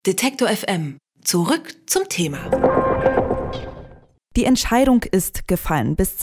Detektor FM. Zurück zum Thema. Die Entscheidung ist gefallen. Bis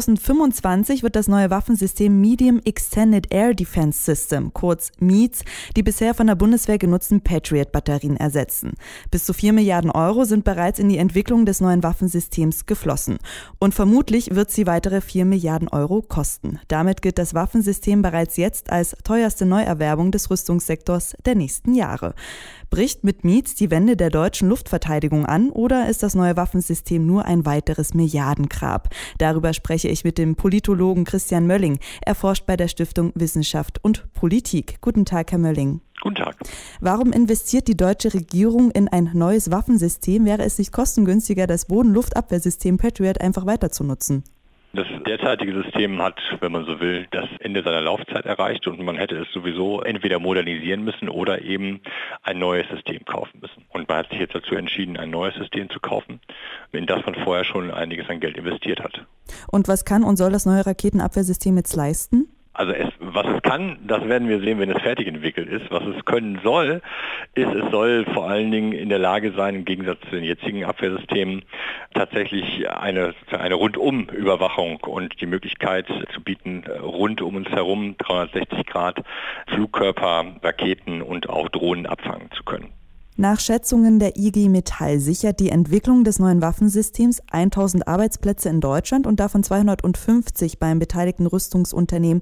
2025 wird das neue Waffensystem Medium Extended Air Defense System, kurz MEADS, die bisher von der Bundeswehr genutzten Patriot-Batterien ersetzen. Bis zu 4 Milliarden Euro sind bereits in die Entwicklung des neuen Waffensystems geflossen. Und vermutlich wird sie weitere 4 Milliarden Euro kosten. Damit gilt das Waffensystem bereits jetzt als teuerste Neuerwerbung des Rüstungssektors der nächsten Jahre. Bricht mit MEADS die Wende der deutschen Luftverteidigung an oder ist das neue Waffensystem nur ein weiteres Milliardengrab? Darüber spreche ich mit dem Politologen Christian Mölling. Er forscht bei der Stiftung Wissenschaft und Politik. Guten Tag, Herr Mölling. Guten Tag. Warum investiert die deutsche Regierung in ein neues Waffensystem? Wäre es nicht kostengünstiger, das Boden-Luft-Abwehrsystem Patriot einfach weiter zu nutzen? Das derzeitige System hat, wenn man so will, das Ende seiner Laufzeit erreicht und man hätte es sowieso entweder modernisieren müssen oder eben ein neues System kaufen müssen. Und man hat sich jetzt dazu entschieden, ein neues System zu kaufen, in das man vorher schon einiges an Geld investiert hat. Und was kann und soll das neue Raketenabwehrsystem jetzt leisten? Also was es kann, das werden wir sehen, wenn es fertig entwickelt ist. Was es können soll, es soll vor allen Dingen in der Lage sein, im Gegensatz zu den jetzigen Abwehrsystemen, tatsächlich eine Rundum-Überwachung und die Möglichkeit zu bieten, rund um uns herum 360 Grad Flugkörper, Raketen und auch Drohnen abfangen zu können. Nach Schätzungen der IG Metall sichert die Entwicklung des neuen Waffensystems 1000 Arbeitsplätze in Deutschland und davon 250 beim beteiligten Rüstungsunternehmen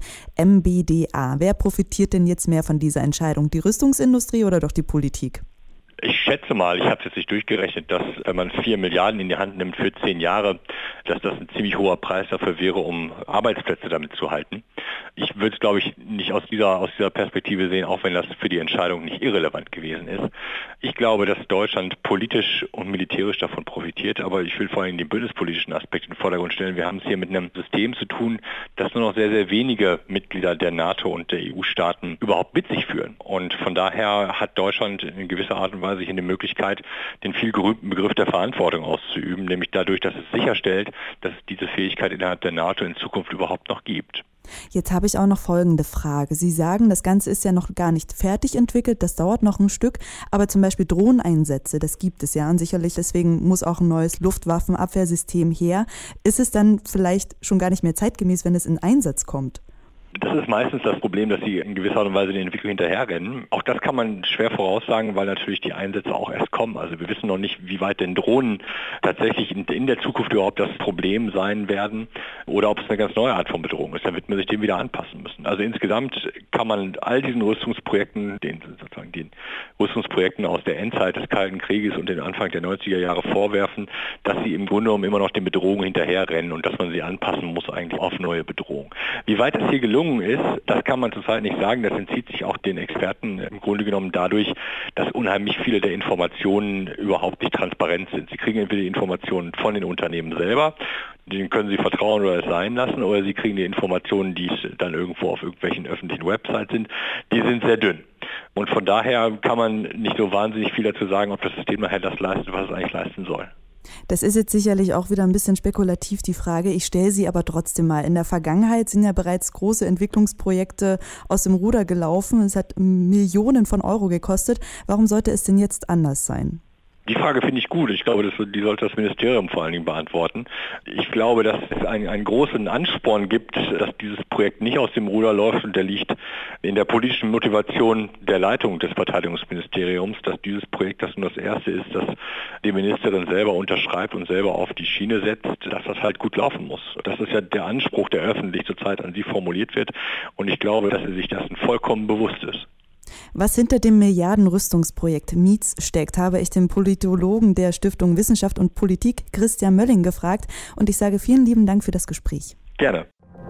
MBDA. Wer profitiert denn jetzt mehr von dieser Entscheidung? Die Rüstungsindustrie oder doch die Politik? Ich schätze mal, ich habe es jetzt nicht durchgerechnet, dass wenn man 4 Milliarden in die Hand nimmt für 10 Jahre, dass das ein ziemlich hoher Preis dafür wäre, um Arbeitsplätze damit zu halten. Ich würde es, glaube ich, nicht aus dieser Perspektive sehen, auch wenn das für die Entscheidung nicht irrelevant gewesen ist. Ich glaube, dass Deutschland politisch und militärisch davon profitiert, aber ich will vor allem den bündnispolitischen Aspekt in den Vordergrund stellen. Wir haben es hier mit einem System zu tun, das nur noch sehr, sehr wenige Mitglieder der NATO und der EU-Staaten überhaupt mit sich führen. Und von daher hat Deutschland in gewisser Art und Weise hier eine Möglichkeit, den viel gerühmten Begriff der Verantwortung auszuüben, nämlich dadurch, dass es sicherstellt, dass es diese Fähigkeit innerhalb der NATO in Zukunft überhaupt noch gibt. Jetzt habe ich auch noch folgende Frage. Sie sagen, das Ganze ist ja noch gar nicht fertig entwickelt, das dauert noch ein Stück, aber zum Beispiel Drohneneinsätze, das gibt es ja und sicherlich deswegen muss auch ein neues Luftwaffenabwehrsystem her. Ist es dann vielleicht schon gar nicht mehr zeitgemäß, wenn es in Einsatz kommt? Das ist meistens das Problem, dass sie in gewisser Art und Weise den Entwicklung hinterherrennen. Auch das kann man schwer voraussagen, weil natürlich die Einsätze auch erst kommen. Also wir wissen noch nicht, wie weit denn Drohnen tatsächlich in der Zukunft überhaupt das Problem sein werden oder ob es eine ganz neue Art von Bedrohung ist. Da wird man sich dem wieder anpassen müssen. Also insgesamt kann man all diesen Rüstungsprojekten, den Rüstungsprojekten aus der Endzeit des Kalten Krieges und den Anfang der 90er Jahre vorwerfen, dass sie im Grunde genommen immer noch den Bedrohungen hinterherrennen und dass man sie anpassen muss eigentlich auf neue Bedrohungen. Wie weit das hier gelungen ist, das kann man zurzeit nicht sagen. Das entzieht sich auch den Experten im Grunde genommen dadurch, dass unheimlich viele der Informationen überhaupt nicht transparent sind. Sie kriegen entweder die Informationen von den Unternehmen selber, denen können sie vertrauen oder es sein lassen, oder sie kriegen die Informationen, die dann irgendwo auf irgendwelchen öffentlichen Websites sind. Die sind sehr dünn. Und von daher kann man nicht so wahnsinnig viel dazu sagen, ob das System nachher das leistet, was es eigentlich leisten soll. Das ist jetzt sicherlich auch wieder ein bisschen spekulativ, die Frage. Ich stelle sie aber trotzdem mal. In der Vergangenheit sind ja bereits große Entwicklungsprojekte aus dem Ruder gelaufen. Es hat Millionen von Euro gekostet. Warum sollte es denn jetzt anders sein? Die Frage finde ich gut. Ich glaube, die sollte das Ministerium vor allen Dingen beantworten. Ich glaube, dass es einen großen Ansporn gibt, dass dieses Projekt nicht aus dem Ruder läuft und der liegt in der politischen Motivation der Leitung des Verteidigungsministeriums, dass dieses Projekt, das nun das erste ist, das die Ministerin selber unterschreibt und selber auf die Schiene setzt, dass das halt gut laufen muss. Das ist ja der Anspruch, der öffentlich zurzeit an sie formuliert wird und ich glaube, dass sie sich dessen vollkommen bewusst ist. Was hinter dem Milliarden-Rüstungsprojekt MEADS steckt, habe ich den Politologen der Stiftung Wissenschaft und Politik, Christian Mölling, gefragt. Und ich sage vielen lieben Dank für das Gespräch. Gerne.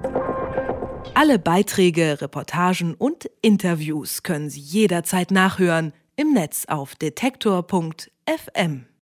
Alle Beiträge, Reportagen und Interviews können Sie jederzeit nachhören im Netz auf detektor.fm.